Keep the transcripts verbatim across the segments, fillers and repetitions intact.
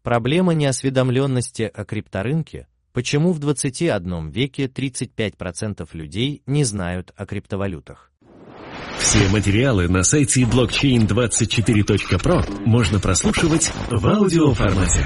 Проблема неосведомленности о крипторынке. Почему в двадцати первом веке тридцать пять процентов людей не знают о криптовалютах? Все материалы на сайте блокчейн двадцать четыре точка про можно прослушивать в аудиоформате.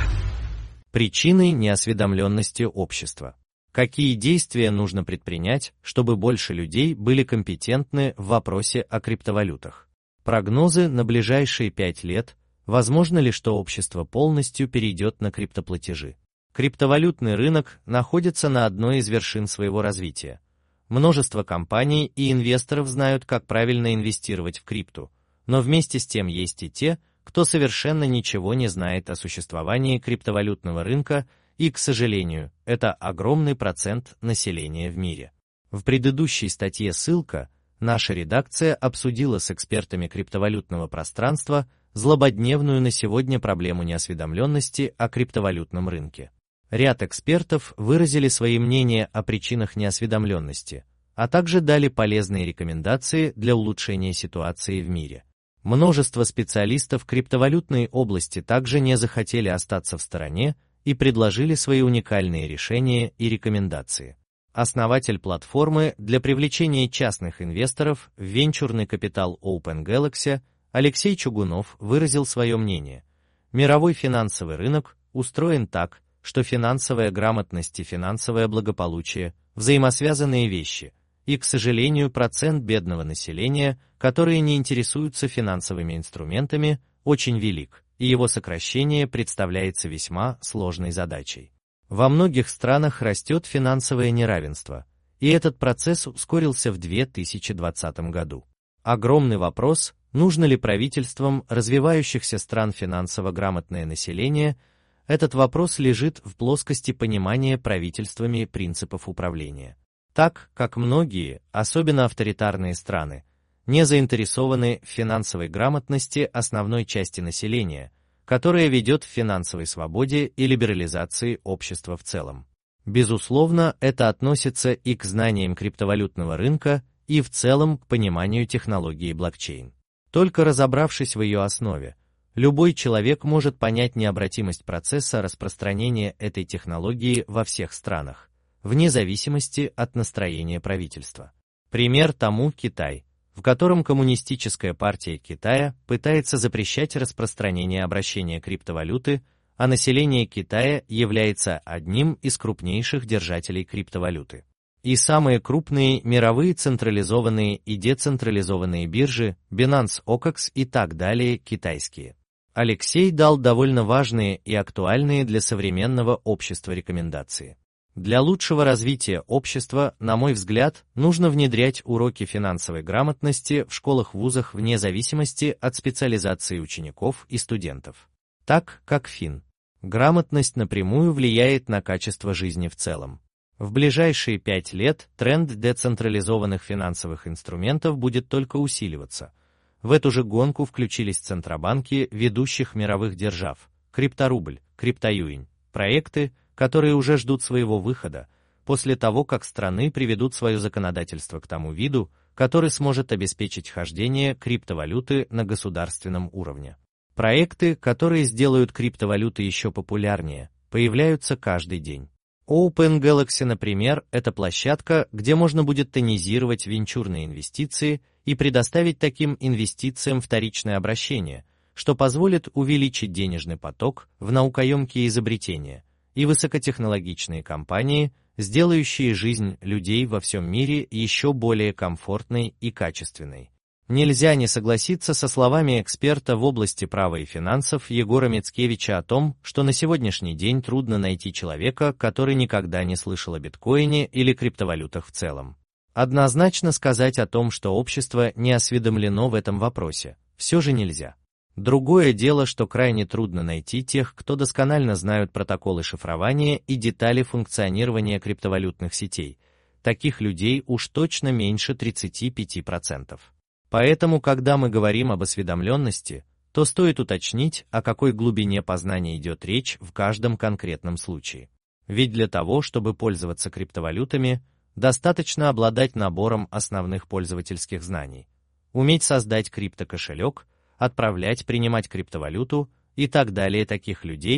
Причины неосведомленности общества. Какие действия нужно предпринять, чтобы больше людей были компетентны в вопросе о криптовалютах? Прогнозы на ближайшие пять лет. Возможно ли, что общество полностью перейдет на криптоплатежи? Криптовалютный рынок находится на одной из вершин своего развития. Множество компаний и инвесторов знают, как правильно инвестировать в крипту, но вместе с тем есть и те, кто совершенно ничего не знает о существовании криптовалютного рынка, и, к сожалению, это огромный процент населения в мире. В предыдущей статье ссылка, наша редакция обсудила с экспертами криптовалютного пространства злободневную на сегодня проблему неосведомленности о криптовалютном рынке. Ряд экспертов выразили свои мнения о причинах неосведомленности, а также дали полезные рекомендации для улучшения ситуации в мире. Множество специалистов криптовалютной области также не захотели остаться в стороне и предложили свои уникальные решения и рекомендации. Основатель платформы для привлечения частных инвесторов в венчурный капитал OpenGalaxy Алексей Чугунов выразил свое мнение. Мировой финансовый рынок устроен так, что финансовая грамотность и финансовое благополучие – взаимосвязанные вещи, и, к сожалению, процент бедного населения, которые не интересуются финансовыми инструментами, очень велик, и его сокращение представляется весьма сложной задачей. Во многих странах растет финансовое неравенство, и этот процесс ускорился в две тысячи двадцатом году. Огромный вопрос, нужно ли правительствам развивающихся стран финансово грамотное население. Этот вопрос лежит в плоскости понимания правительствами принципов управления. Так как многие, особенно авторитарные страны, не заинтересованы в финансовой грамотности основной части населения, которая ведет к финансовой свободе и либерализации общества в целом. Безусловно, это относится и к знаниям криптовалютного рынка, и в целом к пониманию технологии блокчейн. Только разобравшись в ее основе, любой человек может понять необратимость процесса распространения этой технологии во всех странах, вне зависимости от настроения правительства. Пример тому Китай, в котором Коммунистическая партия Китая пытается запрещать распространение обращения криптовалюты, а население Китая является одним из крупнейших держателей криптовалюты. И самые крупные мировые централизованные и децентрализованные биржи, Binance, о кс и так далее, китайские. Алексей дал довольно важные и актуальные для современного общества рекомендации. Для лучшего развития общества, на мой взгляд, нужно внедрять уроки финансовой грамотности в школах-вузах вне зависимости от специализации учеников и студентов. Так как фин. Грамотность напрямую влияет на качество жизни в целом. В ближайшие пять лет тренд децентрализованных финансовых инструментов будет только усиливаться. В эту же гонку включились центробанки ведущих мировых держав, крипторубль, криптоюань, проекты, которые уже ждут своего выхода, после того, как страны приведут свое законодательство к тому виду, который сможет обеспечить хождение криптовалюты на государственном уровне. Проекты, которые сделают криптовалюты еще популярнее, появляются каждый день. OpenGalaxy, например, это площадка, где можно будет тонизировать венчурные инвестиции и предоставить таким инвестициям вторичное обращение, что позволит увеличить денежный поток в наукоемкие изобретения и высокотехнологичные компании, сделающие жизнь людей во всем мире еще более комфортной и качественной. Нельзя не согласиться со словами эксперта в области права и финансов Егора Мицкевича о том, что на сегодняшний день трудно найти человека, который никогда не слышал о биткоине или криптовалютах в целом. Однозначно сказать о том, что общество не осведомлено в этом вопросе, все же нельзя. Другое дело, что крайне трудно найти тех, кто досконально знают протоколы шифрования и детали функционирования криптовалютных сетей. Таких людей уж точно меньше тридцати пяти процентов. Поэтому, когда мы говорим об осведомленности, то стоит уточнить, о какой глубине познания идет речь в каждом конкретном случае. Ведь для того, чтобы пользоваться криптовалютами, достаточно обладать набором основных пользовательских знаний, уметь создать криптокошелек, отправлять, принимать криптовалюту и так далее. Таких людей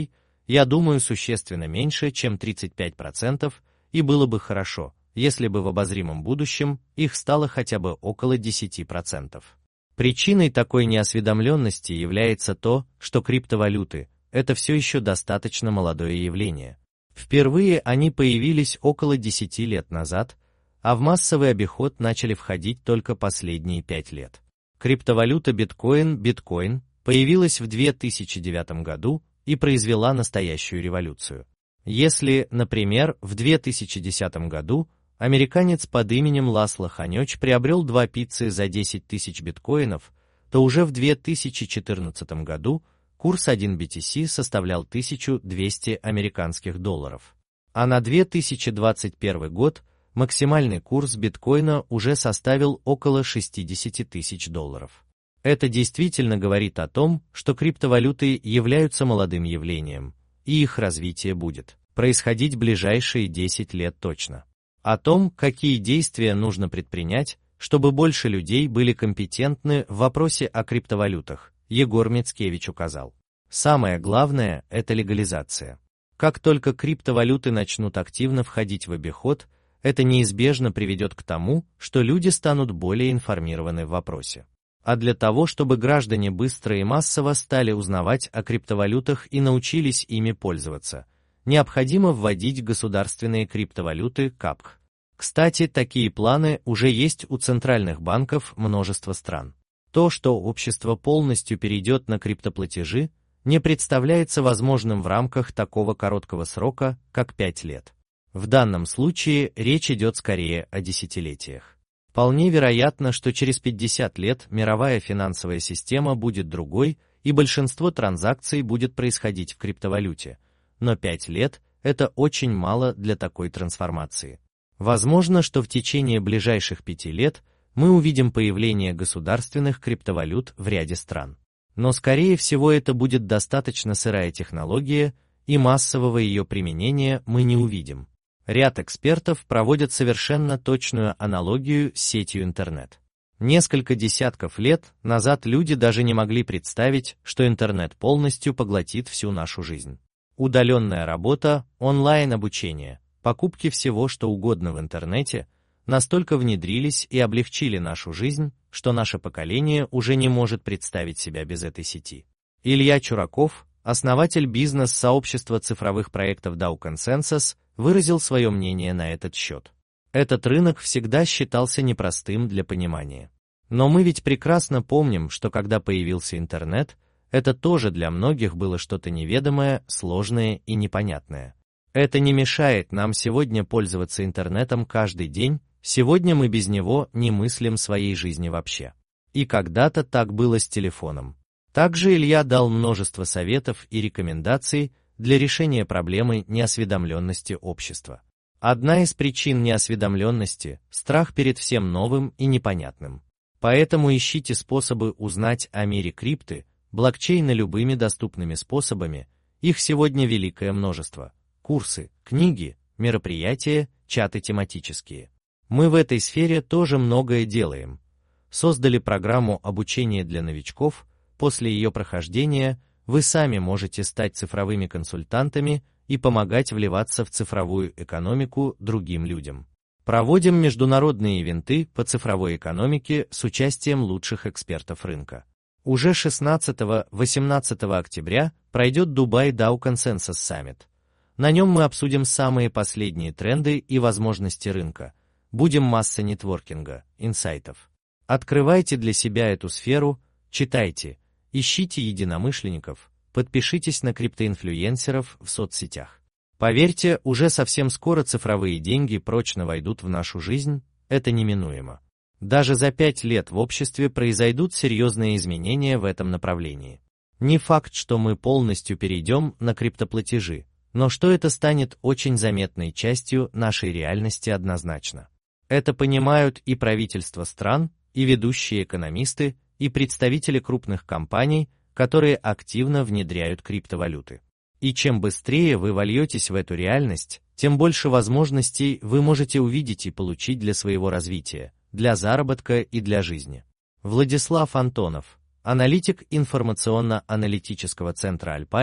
я думаю, существенно меньше, чем тридцать пять процентов, и было бы хорошо, если бы в обозримом будущем их стало хотя бы около десяти процентов. Причиной такой неосведомленности является то, что криптовалюты – это все еще достаточно молодое явление. Впервые они появились около десяти лет назад, а в массовый обиход начали входить только последние пять лет. Криптовалюта биткоин, биткоин появилась в две тысячи девятом году и произвела настоящую революцию. Если, например, в две тысячи десятом году американец под именем Ласло Ханёч приобрел два пиццы за десять тысяч биткоинов, то уже в две тысячи четырнадцатом году курс один би ти си составлял тысячу двести американских долларов. А на две тысячи двадцать первый год максимальный курс биткоина уже составил около шестидесяти тысяч долларов. Это действительно говорит о том, что криптовалюты являются молодым явлением, и их развитие будет происходить в ближайшие десять лет точно. О том, какие действия нужно предпринять, чтобы больше людей были компетентны в вопросе о криптовалютах, Егор Мицкевич указал. Самое главное – это легализация. Как только криптовалюты начнут активно входить в обиход, это неизбежно приведет к тому, что люди станут более информированы в вопросе. А для того, чтобы граждане быстро и массово стали узнавать о криптовалютах и научились ими пользоваться, необходимо вводить государственные криптовалюты КАПХ. Кстати, такие планы уже есть у центральных банков множества стран. То, что общество полностью перейдет на криптоплатежи, не представляется возможным в рамках такого короткого срока, как пять лет. В данном случае речь идет скорее о десятилетиях. Вполне вероятно, что через пятьдесят лет мировая финансовая система будет другой, и большинство транзакций будет происходить в криптовалюте. Но пять лет – это очень мало для такой трансформации. Возможно, что в течение ближайших пяти лет мы увидим появление государственных криптовалют в ряде стран. Но, скорее всего, это будет достаточно сырая технология, и массового ее применения мы не увидим. Ряд экспертов проводят совершенно точную аналогию с сетью интернет. Несколько десятков лет назад люди даже не могли представить, что интернет полностью поглотит всю нашу жизнь. Удаленная работа, онлайн-обучение, покупки всего, что угодно в интернете, настолько внедрились и облегчили нашу жизнь, что наше поколение уже не может представить себя без этой сети. Илья Чураков, основатель бизнес-сообщества цифровых проектов Dow Consensus, выразил свое мнение на этот счет. Этот рынок всегда считался непростым для понимания. Но мы ведь прекрасно помним, что когда появился интернет, это тоже для многих было что-то неведомое, сложное и непонятное. Это не мешает нам сегодня пользоваться интернетом каждый день, сегодня мы без него не мыслим своей жизни вообще. И когда-то так было с телефоном. Также Илья дал множество советов и рекомендаций для решения проблемы неосведомленности общества. Одна из причин неосведомленности – страх перед всем новым и непонятным. Поэтому ищите способы узнать о мире крипты, блокчейна любыми доступными способами, их сегодня великое множество. Курсы, книги, мероприятия, чаты тематические. Мы в этой сфере тоже многое делаем. Создали программу обучения для новичков, после ее прохождения вы сами можете стать цифровыми консультантами и помогать вливаться в цифровую экономику другим людям. Проводим международные ивенты по цифровой экономике с участием лучших экспертов рынка. Уже шестнадцатого-восемнадцатого октября пройдет Dubai Dow Consensus Summit. На нем мы обсудим самые последние тренды и возможности рынка. Будем масса нетворкинга, инсайтов. Открывайте для себя эту сферу, читайте, ищите единомышленников, подпишитесь на криптоинфлюенсеров в соцсетях. Поверьте, уже совсем скоро цифровые деньги прочно войдут в нашу жизнь, это неминуемо. Даже за пять лет в обществе произойдут серьезные изменения в этом направлении. Не факт, что мы полностью перейдем на криптоплатежи, но что это станет очень заметной частью нашей реальности однозначно. Это понимают и правительства стран, и ведущие экономисты, и представители крупных компаний, которые активно внедряют криптовалюты. И чем быстрее вы вольетесь в эту реальность, тем больше возможностей вы можете увидеть и получить для своего развития, для заработка и для жизни. Владислав Антонов, аналитик информационно-аналитического центра Альпари,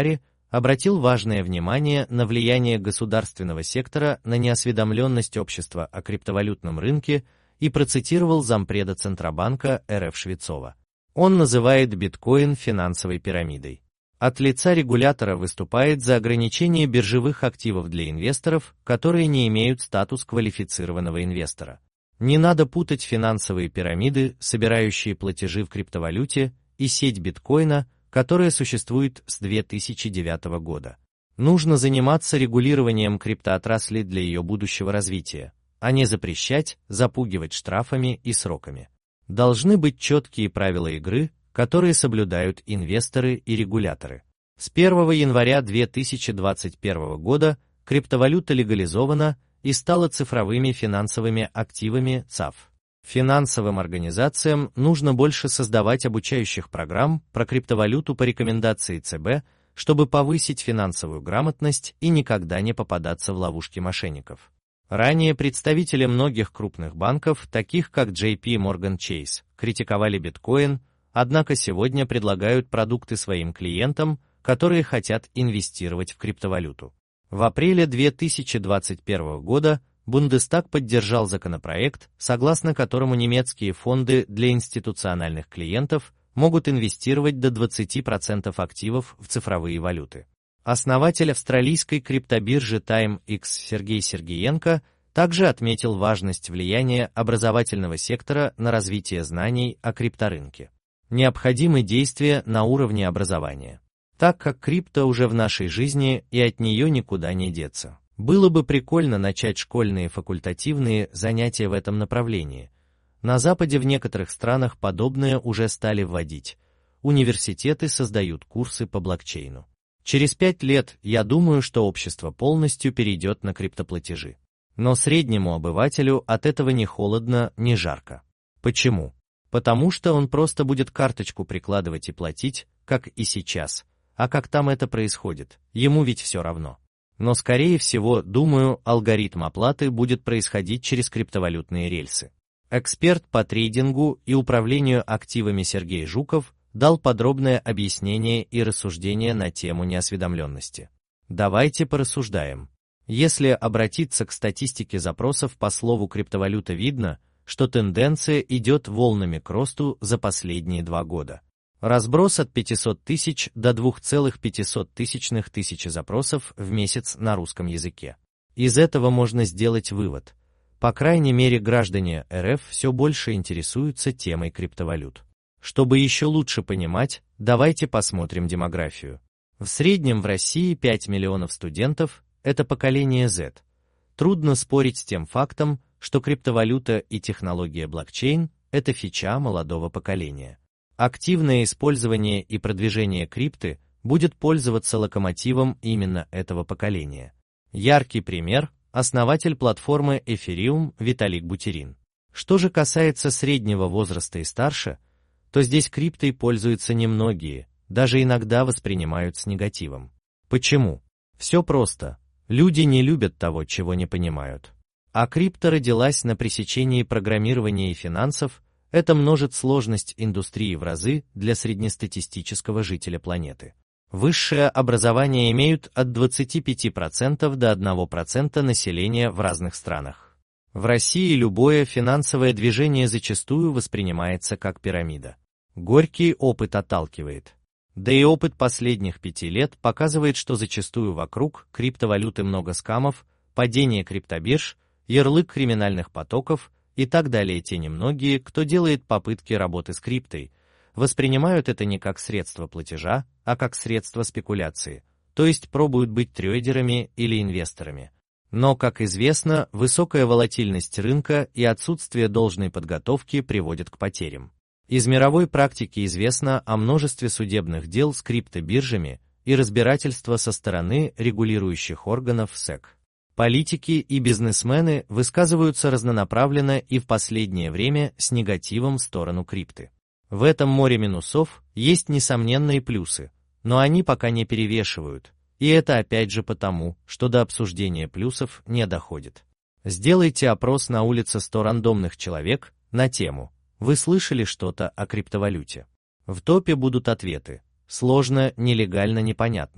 обратил важное внимание на влияние государственного сектора на неосведомленность общества о криптовалютном рынке и процитировал зампреда Центробанка эр эф Швецова. Он называет биткоин финансовой пирамидой. От лица регулятора выступает за ограничение биржевых активов для инвесторов, которые не имеют статус квалифицированного инвестора. Не надо путать финансовые пирамиды, собирающие платежи в криптовалюте, и сеть биткоина, которая существует с две тысячи девятого года. Нужно заниматься регулированием криптоотрасли для ее будущего развития, а не запрещать, запугивать штрафами и сроками. Должны быть четкие правила игры, которые соблюдают инвесторы и регуляторы. С первого января две тысячи двадцать первого года криптовалюта легализована и стала цифровыми финансовыми активами ЦАФ. Финансовым организациям нужно больше создавать обучающих программ про криптовалюту по рекомендации ЦБ, чтобы повысить финансовую грамотность и никогда не попадаться в ловушки мошенников. Ранее представители многих крупных банков, таких как джей пи Morgan Chase, критиковали биткоин, однако сегодня предлагают продукты своим клиентам, которые хотят инвестировать в криптовалюту. В апреле две тысячи двадцать первого года Бундестаг поддержал законопроект, согласно которому немецкие фонды для институциональных клиентов могут инвестировать до двадцати процентов активов в цифровые валюты. Основатель австралийской криптобиржи Time X Сергей Сергеенко также отметил важность влияния образовательного сектора на развитие знаний о крипторынке. Необходимы действия на уровне образования, так как крипто уже в нашей жизни и от нее никуда не деться. Было бы прикольно начать школьные факультативные занятия в этом направлении. На Западе в некоторых странах подобное уже стали вводить. Университеты создают курсы по блокчейну. Через пять лет, я думаю, что общество полностью перейдет на криптоплатежи. Но среднему обывателю от этого ни холодно, ни жарко. Почему? Потому что он просто будет карточку прикладывать и платить, как и сейчас. А как там это происходит, ему ведь все равно. Но скорее всего, думаю, алгоритм оплаты будет происходить через криптовалютные рельсы. Эксперт по трейдингу и управлению активами Сергей Жуков дал подробное объяснение и рассуждение на тему неосведомленности. Давайте порассуждаем. Если обратиться к статистике запросов по слову криптовалюта, видно, что тенденция идет волнами к росту за последние два года. Разброс от пятисот тысяч до двух целых пятисот тысячных тысячи запросов в месяц на русском языке. Из этого можно сделать вывод. По крайней мере, граждане эр эф все больше интересуются темой криптовалют. Чтобы еще лучше понимать, давайте посмотрим демографию. В среднем в России пять миллионов студентов – это поколение Z. Трудно спорить с тем фактом, что криптовалюта и технология блокчейн – это фича молодого поколения. Активное использование и продвижение крипты будет пользоваться локомотивом именно этого поколения. Яркий пример – основатель платформы Ethereum Виталик Бутерин. Что же касается среднего возраста и старше, то здесь криптой пользуются немногие, даже иногда воспринимают с негативом. Почему? Все просто. Люди не любят того, чего не понимают. А крипто родилась на пресечении программирования и финансов, это множит сложность индустрии в разы для среднестатистического жителя планеты. Высшее образование имеют от двадцати пяти процентов до одного процента населения в разных странах. В России любое финансовое движение зачастую воспринимается как пирамида. Горький опыт отталкивает. Да и опыт последних пяти лет показывает, что зачастую вокруг криптовалюты много скамов, падение криптобирж, ярлык криминальных потоков и так далее. Те немногие, кто делает попытки работы с криптой, воспринимают это не как средство платежа, а как средство спекуляции, то есть пробуют быть трейдерами или инвесторами. Но, как известно, высокая волатильность рынка и отсутствие должной подготовки приводят к потерям. Из мировой практики известно о множестве судебных дел с криптобиржами и разбирательства со стороны регулирующих органов сэк. Политики и бизнесмены высказываются разнонаправленно и в последнее время с негативом в сторону крипты. В этом море минусов есть несомненные плюсы, но они пока не перевешивают, и это опять же потому, что до обсуждения плюсов не доходит. Сделайте опрос на улице сто рандомных человек на тему «Вы слышали что-то о криптовалюте?». В топе будут ответы «Сложно, нелегально, непонятно»,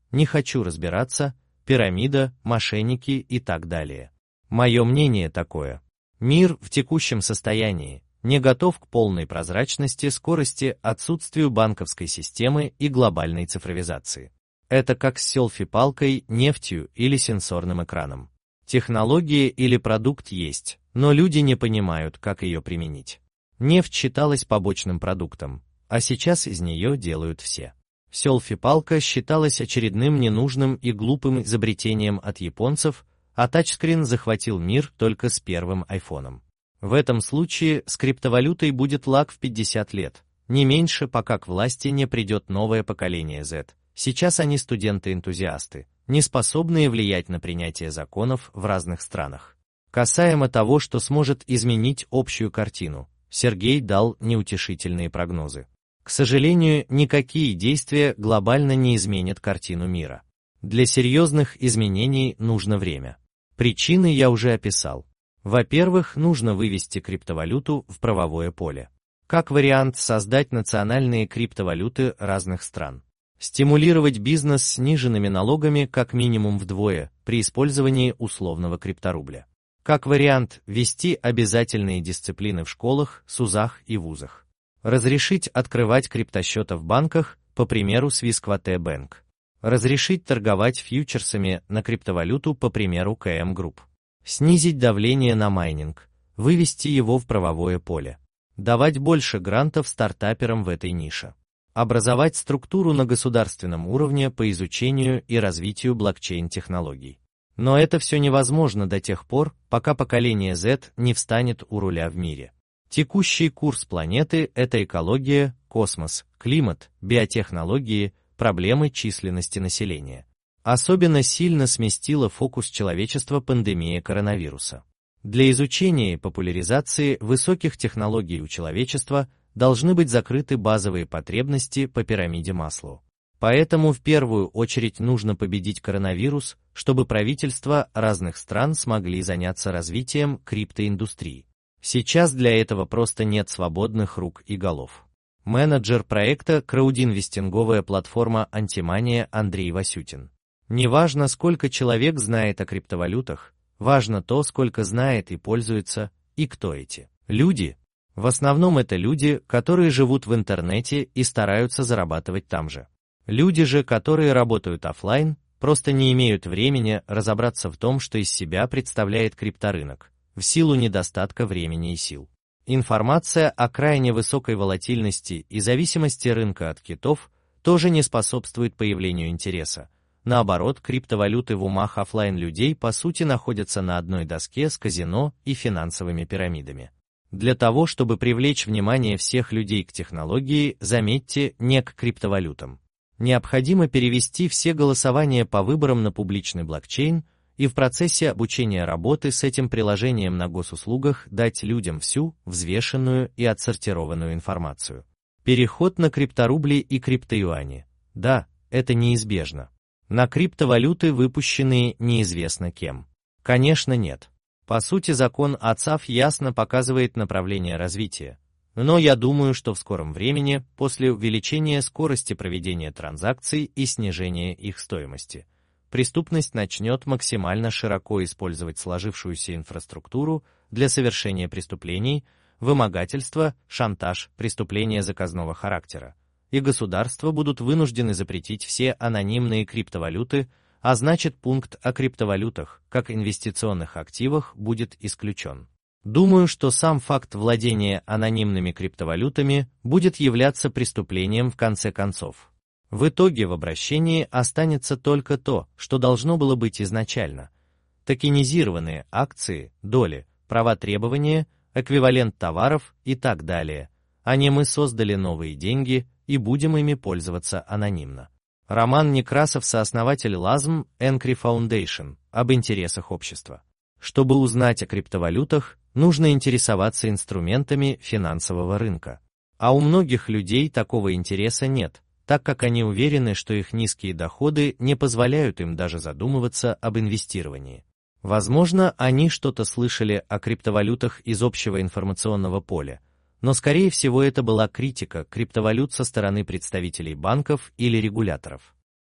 не хочу разбираться, пирамида, мошенники и так далее. Мое мнение такое. Мир в текущем состоянии не готов к полной прозрачности, скорости, отсутствию банковской системы и глобальной цифровизации. Это как с селфи-палкой, нефтью или сенсорным экраном. Технология или продукт есть, но люди не понимают, как ее применить. Нефть считалась побочным продуктом, а сейчас из нее делают все. Селфи-палка считалась очередным ненужным и глупым изобретением от японцев, а тачскрин захватил мир только с первым айфоном. В этом случае с криптовалютой будет лаг в пятьдесят лет, не меньше, пока к власти не придет новое поколение зет. Сейчас они студенты-энтузиасты, не способные влиять на принятие законов в разных странах. Касаемо того, что сможет изменить общую картину, Сергей дал неутешительные прогнозы. К сожалению, никакие действия глобально не изменят картину мира. Для серьезных изменений нужно время. Причины я уже описал. Во-первых, нужно вывести криптовалюту в правовое поле. Как вариант, создать национальные криптовалюты разных стран. Стимулировать бизнес сниженными налогами как минимум вдвое при использовании условного крипторубля. Как вариант, ввести обязательные дисциплины в школах, СУЗах и вузах. Разрешить открывать криптосчета в банках, по примеру Swissquote Bank. Разрешить торговать фьючерсами на криптовалюту, по примеру ка эм Group. Снизить давление на майнинг, вывести его в правовое поле. Давать больше грантов стартаперам в этой нише. Образовать структуру на государственном уровне по изучению и развитию блокчейн-технологий. Но это все невозможно до тех пор, пока поколение зет не встанет у руля в мире. Текущий курс планеты – это экология, космос, климат, биотехнологии, проблемы численности населения. Особенно сильно сместила фокус человечества пандемия коронавируса. Для изучения и популяризации высоких технологий у человечества должны быть закрыты базовые потребности по пирамиде Маслоу. Поэтому в первую очередь нужно победить коронавирус, чтобы правительства разных стран смогли заняться развитием криптоиндустрии. Сейчас для этого просто нет свободных рук и голов. Менеджер проекта краудинвестинговая платформа «Антимания» Андрей Васютин. Неважно, сколько человек знает о криптовалютах, важно то, сколько знает и пользуется, и кто эти люди. В основном это люди, которые живут в интернете и стараются зарабатывать там же. Люди же, которые работают офлайн, просто не имеют времени разобраться в том, что из себя представляет крипторынок, в силу недостатка времени и сил. Информация о крайне высокой волатильности и зависимости рынка от китов тоже не способствует появлению интереса. Наоборот, криптовалюты в умах офлайн людей по сути находятся на одной доске с казино и финансовыми пирамидами. Для того, чтобы привлечь внимание всех людей к технологии, заметьте, не к криптовалютам. Необходимо перевести все голосования по выборам на публичный блокчейн и в процессе обучения работы с этим приложением на госуслугах дать людям всю взвешенную и отсортированную информацию. Переход на крипторубли и криптоюани. Да, это неизбежно. На криптовалюты, выпущенные неизвестно кем. Конечно, нет. По сути, закон о ЦАФ ясно показывает направление развития. Но я думаю, что в скором времени, после увеличения скорости проведения транзакций и снижения их стоимости, преступность начнет максимально широко использовать сложившуюся инфраструктуру для совершения преступлений, вымогательства, шантаж, преступления заказного характера. И государства будут вынуждены запретить все анонимные криптовалюты, а значит, пункт о криптовалютах, как инвестиционных активах, будет исключен. Думаю, что сам факт владения анонимными криптовалютами будет являться преступлением в конце концов. В итоге в обращении останется только то, что должно было быть изначально. Токенизированные акции, доли, права требования, эквивалент товаров и так далее. А не мы создали новые деньги и будем ими пользоваться анонимно. Роман Некрасов, сооснователь Lazm Encri Foundation, об интересах общества. Чтобы узнать о криптовалютах, нужно интересоваться инструментами финансового рынка. А у многих людей такого интереса нет, так как они уверены, что их низкие доходы не позволяют им даже задумываться об инвестировании. Возможно, они что-то слышали о криптовалютах из общего информационного поля, но скорее всего это была критика криптовалют со стороны представителей банков или регуляторов.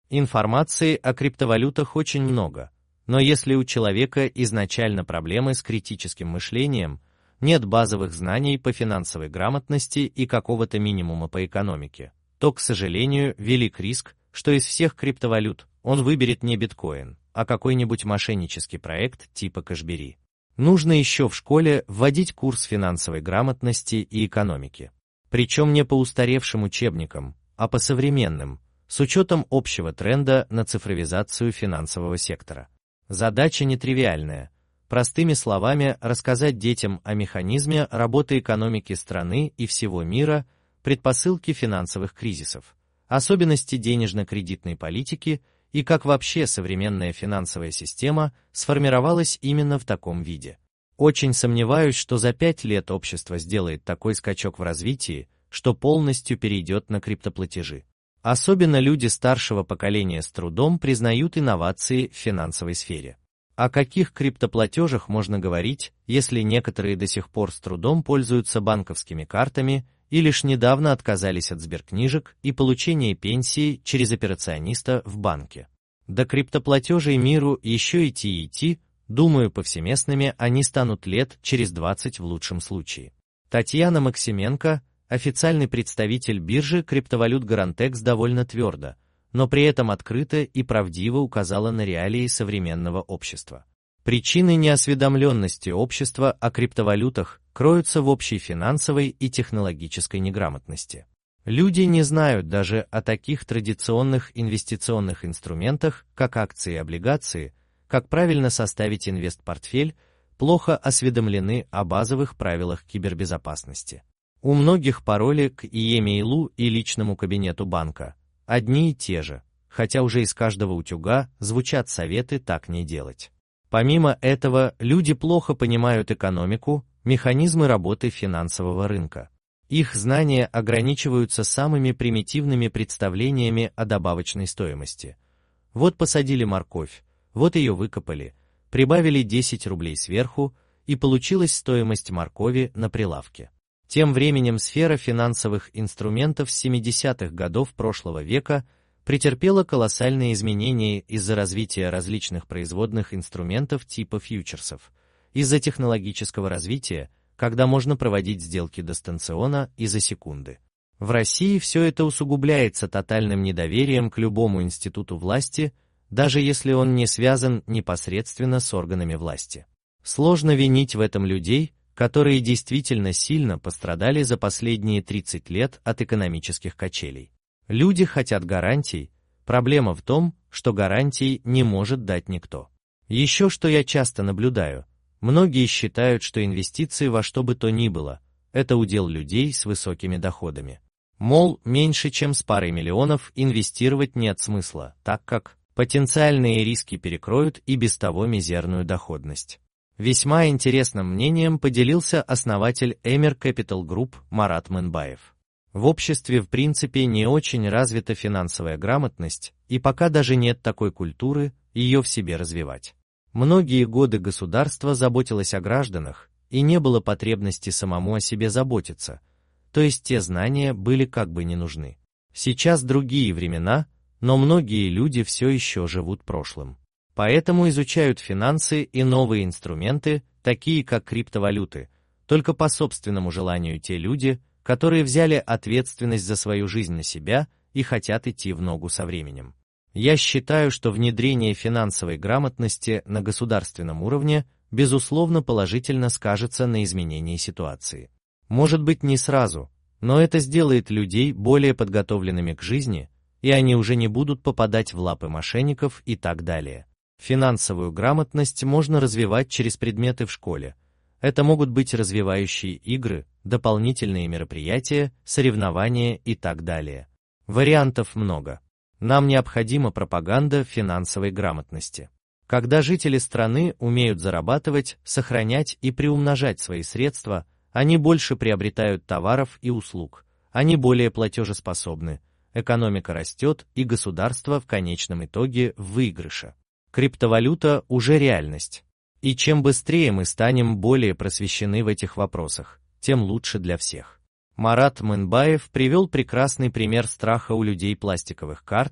Информации о криптовалютах очень много, но если у человека изначально проблемы с критическим мышлением, нет базовых знаний по финансовой грамотности и какого-то минимума по экономике, то, к сожалению, велик риск, что из всех криптовалют он выберет не биткоин, а какой-нибудь мошеннический проект типа Кэшбери. Нужно еще в школе вводить курс финансовой грамотности и экономики. Причем не по устаревшим учебникам, а по современным, с учетом общего тренда на цифровизацию финансового сектора. Задача нетривиальная. Простыми словами, рассказать детям о механизме работы экономики страны и всего мира, предпосылки финансовых кризисов, особенности денежно-кредитной политики и как вообще современная финансовая система сформировалась именно в таком виде. Очень сомневаюсь, что за пять лет общество сделает такой скачок в развитии, что полностью перейдет на криптоплатежи. Особенно люди старшего поколения с трудом признают инновации в финансовой сфере. О каких криптоплатежах можно говорить, если некоторые до сих пор с трудом пользуются банковскими картами и лишь недавно отказались от сберкнижек и получения пенсии через операциониста в банке? До криптоплатежей миру еще идти и идти, думаю, повсеместными они станут лет через двадцать в лучшем случае. Татьяна Максименко, официальный представитель биржи криптовалют Гарантекс, довольно твердо, но при этом открыто и правдиво указала на реалии современного общества. Причины неосведомленности общества о криптовалютах кроются в общей финансовой и технологической неграмотности. Люди не знают даже о таких традиционных инвестиционных инструментах, как акции и облигации, как правильно составить инвестпортфель, плохо осведомлены о базовых правилах кибербезопасности. У многих пароли к e-mail и личному кабинету банка одни и те же, хотя уже из каждого утюга звучат советы так не делать. Помимо этого, люди плохо понимают экономику, механизмы работы финансового рынка. Их знания ограничиваются самыми примитивными представлениями о добавочной стоимости. Вот посадили морковь, вот ее выкопали, прибавили десять рублей сверху, и получилась стоимость моркови на прилавке. Тем временем сфера финансовых инструментов с семидесятых годов прошлого века претерпела колоссальные изменения из-за развития различных производных инструментов типа фьючерсов, из-за технологического развития, когда можно проводить сделки дистанционно и за секунды. В России все это усугубляется тотальным недоверием к любому институту власти, даже если он не связан непосредственно с органами власти. Сложно винить в этом людей, которые действительно сильно пострадали за последние тридцать лет от экономических качелей. Люди хотят гарантий, проблема в том, что гарантий не может дать никто. Еще что я часто наблюдаю, многие считают, что инвестиции во что бы то ни было – это удел людей с высокими доходами. Мол, меньше чем с парой миллионов инвестировать нет смысла, так как потенциальные риски перекроют и без того мизерную доходность. Весьма интересным мнением поделился основатель Эмер Capital Group Марат Мынбаев. В обществе в принципе не очень развита финансовая грамотность, и пока даже нет такой культуры ее в себе развивать. Многие годы государство заботилось о гражданах, и не было потребности самому о себе заботиться, то есть те знания были как бы не нужны. Сейчас другие времена, но многие люди все еще живут прошлым. Поэтому изучают финансы и новые инструменты, такие как криптовалюты, только по собственному желанию те люди, которые взяли ответственность за свою жизнь на себя и хотят идти в ногу со временем. Я считаю, что внедрение финансовой грамотности на государственном уровне безусловно положительно скажется на изменении ситуации. Может быть, не сразу, но это сделает людей более подготовленными к жизни, и они уже не будут попадать в лапы мошенников и так далее. Финансовую грамотность можно развивать через предметы в школе. Это могут быть развивающие игры, дополнительные мероприятия, соревнования и так далее. Вариантов много. Нам необходима пропаганда финансовой грамотности. Когда жители страны умеют зарабатывать, сохранять и приумножать свои средства, они больше приобретают товаров и услуг, они более платежеспособны, экономика растет и государство в конечном итоге в выигрыше. Криптовалюта уже реальность. И чем быстрее мы станем более просвещены в этих вопросах, тем лучше для всех. Марат Мынбаев привел прекрасный пример страха у людей пластиковых карт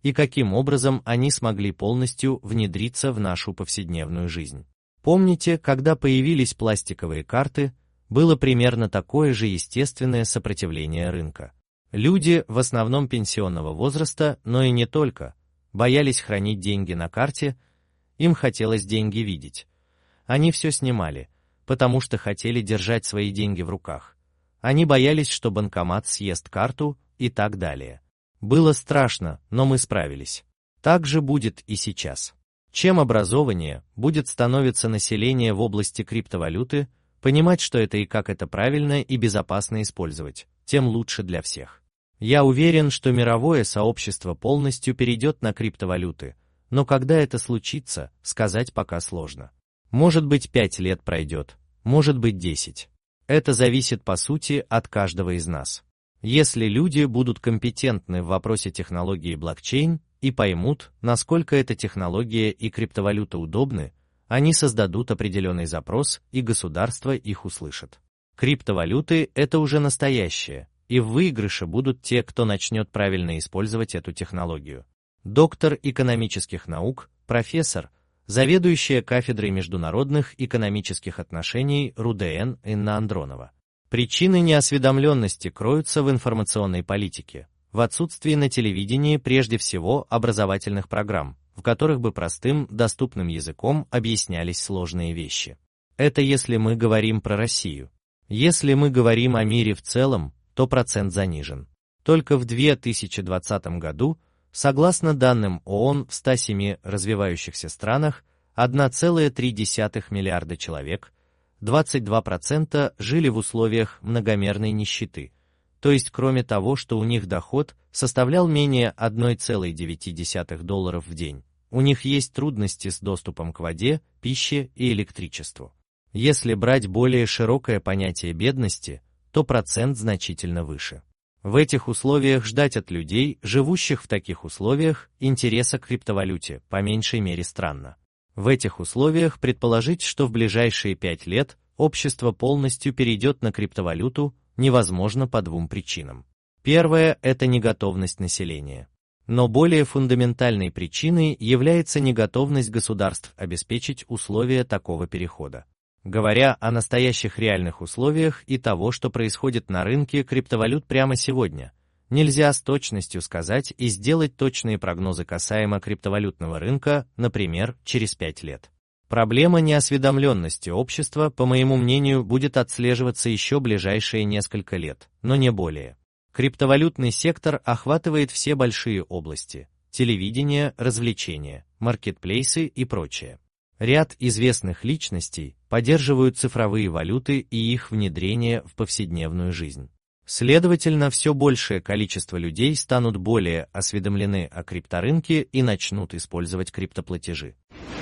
и каким образом они смогли полностью внедриться в нашу повседневную жизнь. Помните, когда появились пластиковые карты, было примерно такое же естественное сопротивление рынка. Люди, в основном пенсионного возраста, но и не только, боялись хранить деньги на карте, им хотелось деньги видеть. Они все снимали, потому что хотели держать свои деньги в руках. Они боялись, что банкомат съест карту и так далее. Было страшно, но мы справились. Так же будет и сейчас. Чем образованнее будет становиться население в области криптовалюты, понимать, что это и как это правильно и безопасно использовать, тем лучше для всех. Я уверен, что мировое сообщество полностью перейдет на криптовалюты, но когда это случится, сказать пока сложно. Может быть, пять лет пройдет, может быть, десять. Это зависит по сути от каждого из нас. Если люди будут компетентны в вопросе технологии блокчейн и поймут, насколько эта технология и криптовалюта удобны, они создадут определенный запрос, и государство их услышит. Криптовалюты – это уже настоящее, и в выигрыше будут те, кто начнет правильно использовать эту технологию. Доктор экономических наук, профессор, заведующая кафедрой международных экономических отношений РУДН Инна Андронова. Причины неосведомленности кроются в информационной политике, в отсутствии на телевидении прежде всего образовательных программ, в которых бы простым, доступным языком объяснялись сложные вещи. Это если мы говорим про Россию. Если мы говорим о мире в целом, то процент занижен. Только в две тысячи двадцатом году, согласно данным ООН, в ста семи развивающихся странах одна целая три десятых миллиарда человек, двадцать два процента жили в условиях многомерной нищеты, то есть кроме того, что у них доход составлял менее одной целой девяти десятых долларов в день, у них есть трудности с доступом к воде, пище и электричеству. Если брать более широкое понятие бедности, то процент значительно выше. В этих условиях ждать от людей, живущих в таких условиях, интереса к криптовалюте по меньшей мере странно. В этих условиях предположить, что в ближайшие пять лет общество полностью перейдет на криптовалюту, невозможно по двум причинам. Первая – это неготовность населения. Но более фундаментальной причиной является неготовность государств обеспечить условия такого перехода. Говоря о настоящих реальных условиях и того, что происходит на рынке криптовалют прямо сегодня, нельзя с точностью сказать и сделать точные прогнозы касаемо криптовалютного рынка, например, через пять лет. Проблема неосведомленности общества, по моему мнению, будет отслеживаться еще ближайшие несколько лет, но не более. Криптовалютный сектор охватывает все большие области – телевидение, развлечения, маркетплейсы и прочее. Ряд известных личностей поддерживают цифровые валюты и их внедрение в повседневную жизнь. Следовательно, все большее количество людей станут более осведомлены о крипторынке и начнут использовать криптоплатежи.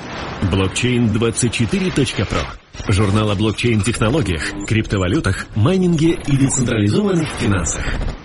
блокчейн двадцать четыре точка про. Журнал о блокчейн-технологиях, криптовалютах, майнинге и децентрализованных финансах.